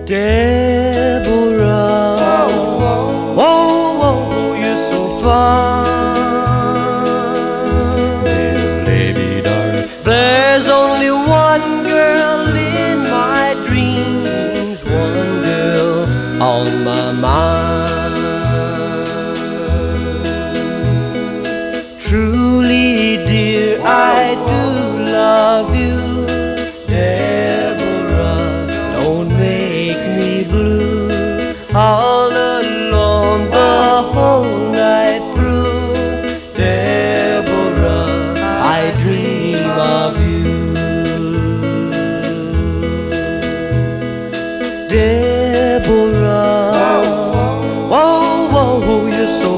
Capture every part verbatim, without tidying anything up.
Deborah, whoa, whoa, you're so fine. Little lady darling, there's only one girl in my dreams, one girl on my mind. Truly, dear, I do love you, Deborah. Don't make me blue all alone the whole night through. Deborah, I dream of you. Deborah, whoa, whoa, you're so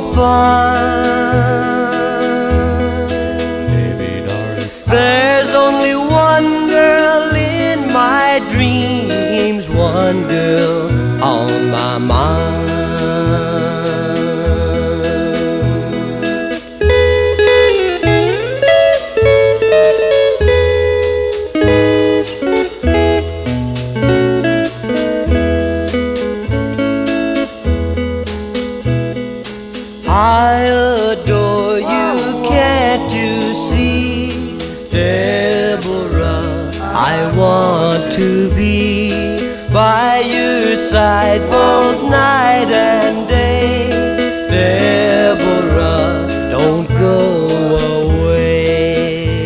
fine. Baby darling, there's only one girl in my dreams, one girl on my mind. I adore you, can't you see, Deborah? I want to be by your side both night and day. Deborah, don't go away.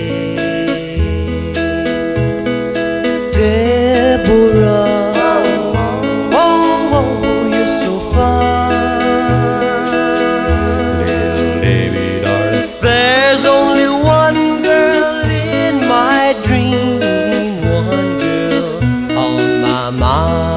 Deborah, oh, oh, you're so fine. Little baby darling, there's only one girl in my dream, one girl on my mind.